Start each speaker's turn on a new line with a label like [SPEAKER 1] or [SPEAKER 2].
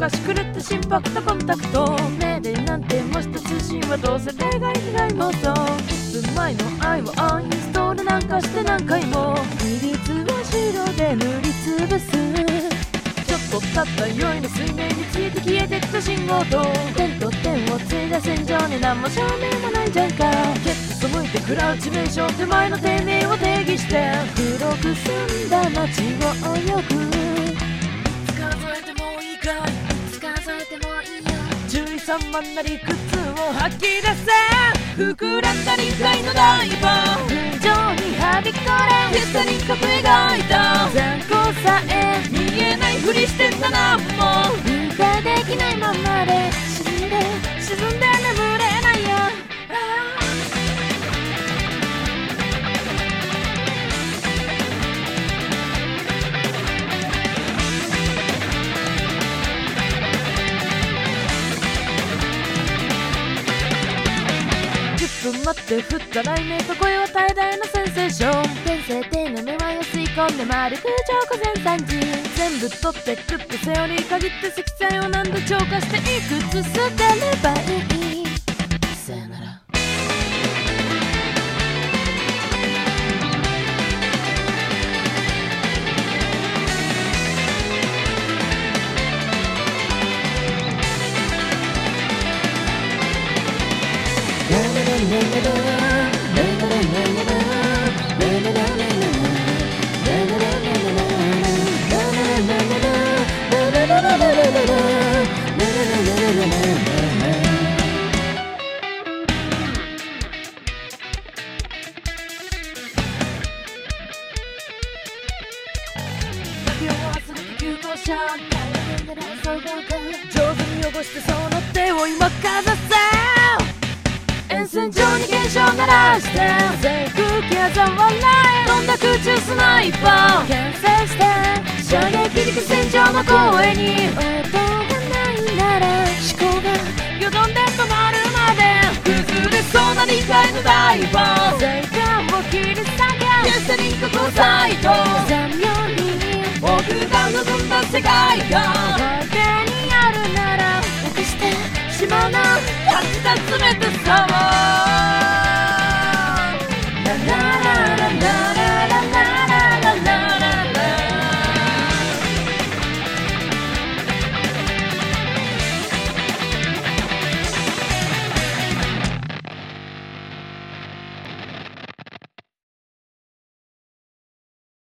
[SPEAKER 1] かし狂った心拍とコンタクト命令なんてもした通信はどうせ例外以外妄想1分前の愛をアンインストールなんかして何回も比率は白で塗りつぶすちょっと経った酔いの水面について消えてった信号と点と点をついた線上に何も証明もないじゃんかケット背いてクラウチメーション手前の底面を定義して黒く澄んだ街を泳ぐ数えてもいいかい数えてもいいよ13万なり靴を吐き出せ膨らんだ臨界のダイバー風上にはびこれフェスタ輪郭描いた残酷さえ見えないふりしてんだなもう理解できないままで沈んで眠れないよ10分待って振った雷鳴と声は最大のセンセーション天性低なめまいを吸い込んで丸空超午前3時全部取って食ってセオリー限って積載を何度超過していくつ捨てればいいさよなら上手に汚してその手を今かざせ沿線上に現象鳴らして全空気嘲笑え飛んだ空中スナイパー牽制して射撃陸戦場の声に音がないなら思考がよどんで止まるまで崩れそうな理解のダイバー正解を切り裂け決して輪郭をサイト残妙に僕が望んだ世界が影にあるならなくしてしまうな感じた冷たさを